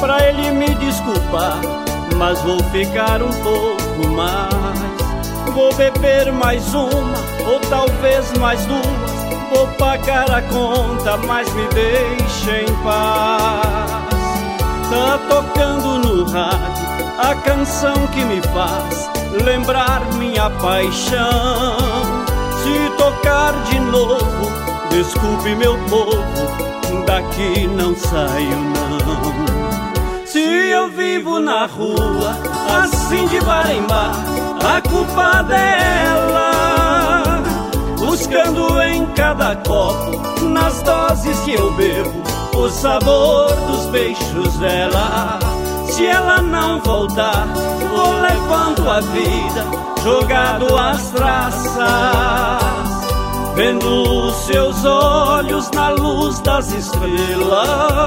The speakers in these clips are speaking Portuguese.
pra ele me desculpar, mas vou ficar um pouco mais. Vou beber mais uma, ou talvez mais duas. Vou pagar a conta, mas me deixa em paz. Tá tocando no rádio a canção que me faz lembrar minha paixão. Se tocar de novo, desculpe meu povo, daqui não saio não. Se eu vivo na rua, assim de bar em bar, a culpa dela, buscando em cada copo, nas doses que eu bebo, o sabor dos beijos dela. Se ela não voltar, vou levando a vida, jogado às traças, vendo os seus olhos na luz das estrelas,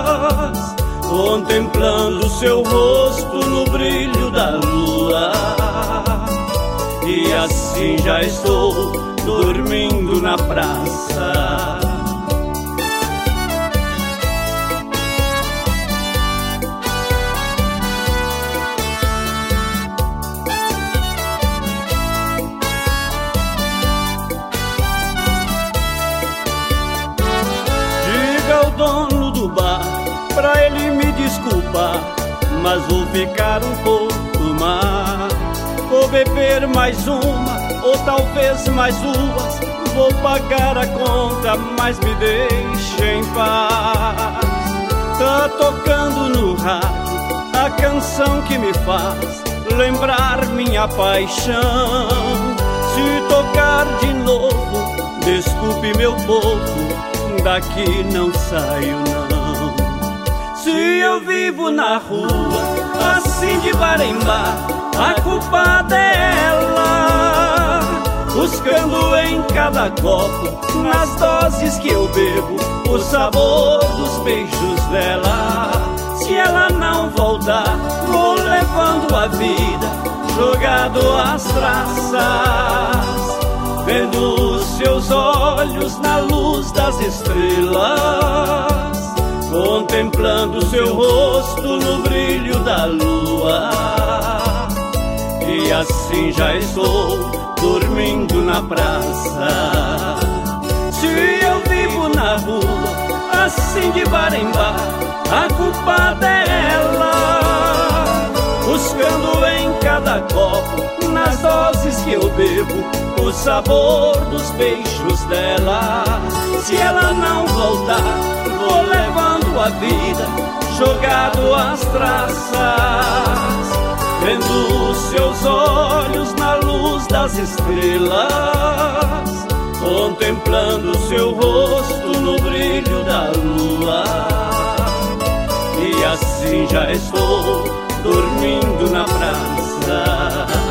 contemplando seu rosto no brilho da lua. E assim já estou dormindo na praça. Dono do bar, pra ele me desculpar, mas vou ficar um pouco mais. Vou beber mais uma, ou talvez mais duas. Vou pagar a conta, mas me deixa em paz. Tá tocando no rádio a canção que me faz lembrar minha paixão. Se tocar de novo, desculpe meu povo, daqui não saio não. Se eu vivo na rua, assim de bar em bar, a culpa dela, buscando em cada copo, nas doses que eu bebo, o sabor dos beijos dela. Se ela não voltar, vou levando a vida, jogado às traças, vendo os seus olhos na luz das estrelas, contemplando seu rosto no brilho da lua. E assim já estou dormindo na praça. Se eu vivo na rua, assim de bar em bar, a culpa dela, buscando em cada copo, nas doses que eu bebo, o sabor dos beijos dela. Se ela não voltar, vou levando a vida, jogado às traças, vendo os seus olhos na luz das estrelas, contemplando seu rosto no brilho da lua. E assim já estou dormindo na praça.